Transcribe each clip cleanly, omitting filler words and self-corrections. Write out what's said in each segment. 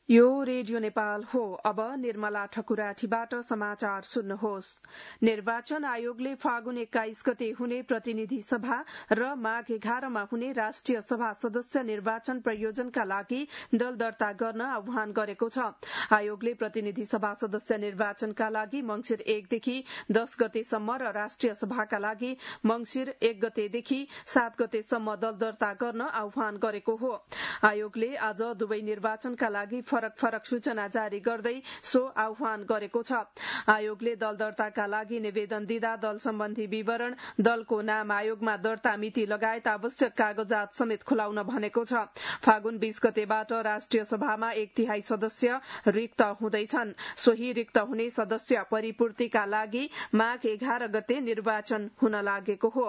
यो रेडियो नेपाल हो। अब निर्मला ठकुराठीबाट समाचार सुन्नुहोस्। निर्वाचन आयोगले फागुन 21 गते हुने प्रतिनिधि सभा र माघ 11मा हुने राष्ट्रिय सभा सदस्य निर्वाचन प्रयोजनका लागि दल दर्ता गर्न आह्वान गरेको छ। आयोगले प्रतिनिधि सभा सदस्य निर्वाचनका लागि मंगिर 1 देखि 10 गतेसम्म र राष्ट्रिय सभाका लागि मंगिर 1 गतेदेखि 7 गतेसम्म दल दर्ता गर्न आह्वान गरेको हो। आयोगले आज दुवै निर्वाचनका लागि फरक सूचना जारी गर्दै सो आह्वान गरेको छ। आयोगले दल दर्ताका लागि निवेदन दिँदा दल सम्बन्धी विवरण, दलको नाम, आयोगमा दर्ता मिति लगायत आवश्यक कागजात समेत खुलाउन भनेको छ। फागुन 20 गतेबाट राष्ट्रिय सभामा 1/3 सदस्य रिक्त हुँदैछन्। सोही रिक्त हुने सदस्य परिपूर्तिका लागि माघ 11 गते निर्वाचन हुन लागेको हो।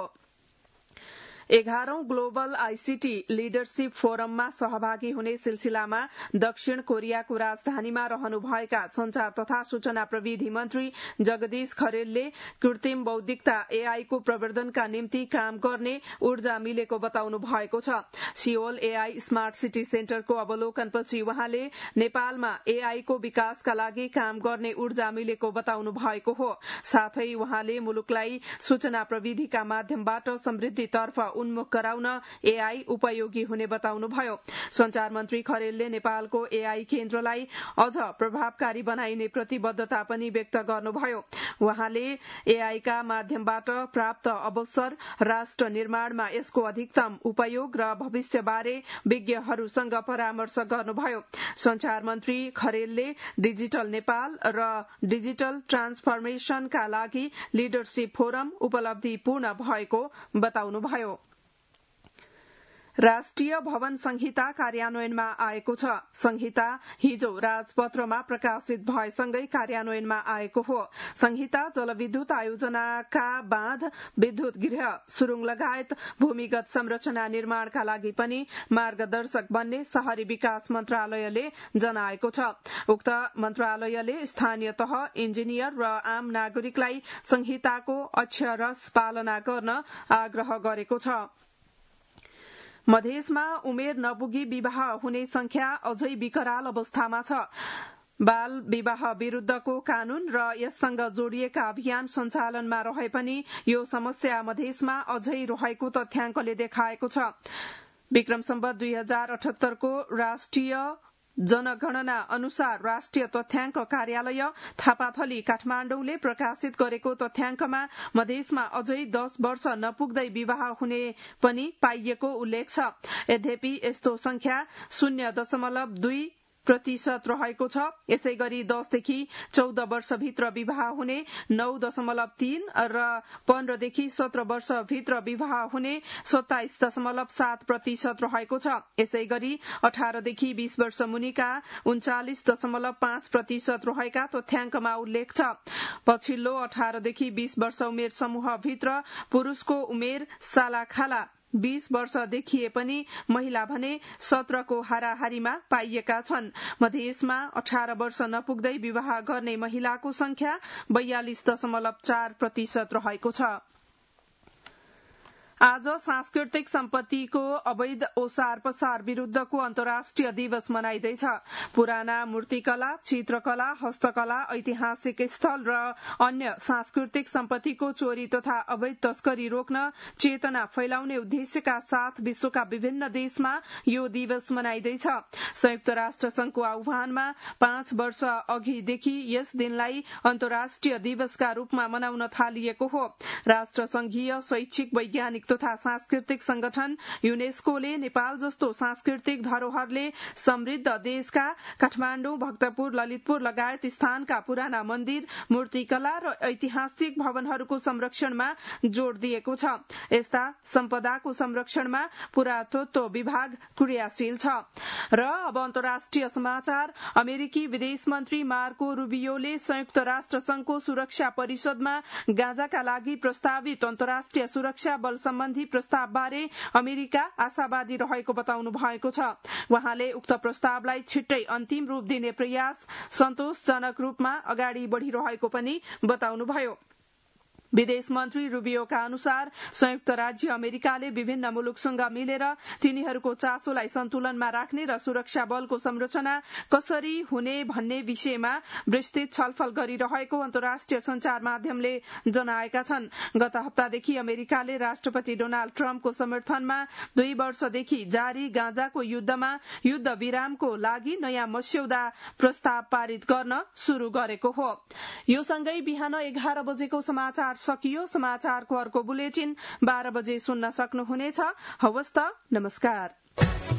11औं ग्लोबल आईसीटी लिडरशिप फोरममा सहभागी हुने सिलसिलामा दक्षिण कोरियाको राजधानीमा रहनुभएका संचार तथा सूचना प्रविधि मन्त्री जगदीश खरेलले कृत्रिम बौद्धिकता एआई को प्रवर्धनका निम्ति काम गर्ने ऊर्जा मिलेको बताउनु भएको छ। सियोल एआई स्मार्ट सिटी सेन्टरको अवलोकनपछि उहाँले नेपालमा एआई को विकासका लागि काम गर्ने ऊर्जा मिलेको बताउनु भएको हो। साथै उहाँले मुलुकलाई सूचना प्रविधिका माध्यमबाट समृद्धितर्फ उन्मुख गराउन एआई उपयोगी हुने बताउनुभयो। संचार मन्त्री खरेलले नेपालको एआई केन्द्रलाई अझ प्रभावकारी बनाइने प्रतिबद्धता पनि व्यक्त गर्नुभयो। उहाँले एआई का माध्यमबाट प्राप्त अवसर, राष्ट्र निर्माणमा यसको अधिकतम उपयोग र भविष्यबारे विज्ञहरूसँग परामर्श गर्नुभयो। संचार मन्त्री खरेलले डिजिटल नेपाल र डिजिटल ट्रान्सफर्मेशनका लागि लिडरशिप फोरम उपलब्धिपूर्ण भएको बताउनुभयो। राष्ट्रिय भवन संहिता कार्यान्वयनमा आएको छ। संहिता हिजो राजपत्रमा प्रकाशित भएसँगै कार्यान्वयनमा आएको हो। संहिता जलविद्युत आयोजनाका बाँध, विद्युत गृह, सुरुङ लगायत भूमिगत संरचना निर्माणका लागि पनि मार्गदर्शक बन्ने शहरी विकास मन्त्रालयले जनाएको छ। उक्त मन्त्रालयले स्थानीय तह, इन्जिनियर र आम नागरिकलाई संहिताको अक्षरशः पालना गर्न आग्रह गरेको छ। मधेसमा उमेर नपुगी विवाह हुने संख्या अझै विकराल अवस्थामा छ। बाल विवाह विरूद्धको कानून र यससँग जोडिएका अभियान सञ्चालनमा रहे पनि यो समस्या मधेसमा अझै रहेको तथ्याङ्कले देखाएको छ। विक्रम सम्वत 2078 को राष्ट्रिय जनगणना अनुसार राष्ट्रिय तथ्याङ्क कार्यालय थापाथली काठमाडौँले प्रकाशित गरेको तथ्याङ्कमा मधेसमा अझै 10 वर्ष नपुग्दै विवाह हुने पनि पाइएको उल्लेख छ। यद्यपि यस्तो संख्या 0.2% रहेको छ। यसै गरी 10 देखि 14 वर्षभित्र विवाह हुने 9.3 र 15 देखि 17 वर्षभित्र विवाह हुने 27.7% रहेको छ। यसै गरी 18 देखि 20 वर्ष मुनिका 39.5% रहेका तथ्याङ्कमा उल्लेख छ। पछिल्लो 18 देखि 20 वर्ष उमेर समूहभित्र पुरूषको उमेर सालाखाला 20 वर्ष देखिए पनि महिला भने 17 को हाराहारीमा पाइएका छन्। मधेसमा 18 वर्ष नपुग्दै विवाह गर्ने महिलाको संख्या 42.4% रहेको छ। आज सांस्कृतिक सम्पत्तिको अवैध ओसार पसार विरूद्धको अन्तर्राष्ट्रिय दिवस मनाइँदैछ। पुराना मूर्तिकला, चित्रकला, हस्तकला, ऐतिहासिक स्थल र अन्य सांस्कृतिक सम्पत्तिको चोरी तथा अवैध तस्करी रोक्न चेतना फैलाउने उद्देश्यका साथ विश्वका विभिन्न देशमा यो दिवस मनाइँदैछ। संयुक्त राष्ट्र संघको आह्वानमा 5 वर्ष अघिदेखि यस दिनलाई अन्तर्राष्ट्रिय दिवसका रूपमा मनाउन थालिएको हो। राष्ट्र संघीय शैक्षिक, वैज्ञानिक तथा सांस्कृतिक संगठन युनेस्कोले नेपाल जस्तो सांस्कृतिक धरोहरले समृद्ध देशका काठमाडौँ, भक्तपुर, ललितपुर लगायत स्थानका पुराना मन्दिर, मूर्तिकला र ऐतिहासिक भवनहरूको संरक्षणमा जोड़ दिएको छ। यस्ता सम्पदाको संरक्षणमा पुरातत्व विभाग क्रियाशील छ। र अब अन्तर्राष्ट्रिय समाचार। अमेरिकी विदेश मन्त्री मार्को रूबियोले संयुक्त राष्ट्र संघको सुरक्षा परिषदमा गाँजाका लागि प्रस्तावित अन्तर्राष्ट्रिय सुरक्षा बल सम्बन्धी प्रस्तावबारे अमेरिका आशावादी रहेको बताउनु भएको छ। उहाँले उक्त प्रस्तावलाई छिट्टै अन्तिम रूप दिने प्रयास सन्तोषजनक रूपमा अगाडि बढ़िरहेको पनि बताउनुभयो। विदेश मन्त्री रुबियोका अनुसार संयुक्त राज्य अमेरिकाले विभिन्न मुलुकसँग मिलेर तिनीहरूको चासोलाई सन्तुलनमा राख्ने र सुरक्षा बलको संरचना कसरी हुने भन्ने विषयमा विस्तृत छलफल गरिरहेको अन्तर्राष्ट्रिय संचार माध्यमले जनाएका छन्। गत हप्तादेखि अमेरिकाले राष्ट्रपति डोनाल्ड ट्रम्पको समर्थनमा 2 वर्षदेखि जारी गाँजाको युद्धमा युद्ध विरामको लागि नयाँ मस्यौदा प्रस्ताव पारित गर्न शुरू गरेको हो। यो सँगै बिहान 11 बजेको समाचार सकियो। समाचारको अर्को बुलेटिन 12 बजे सुन्न सक्नुहुनेछ। हवस् त, नमस्कार।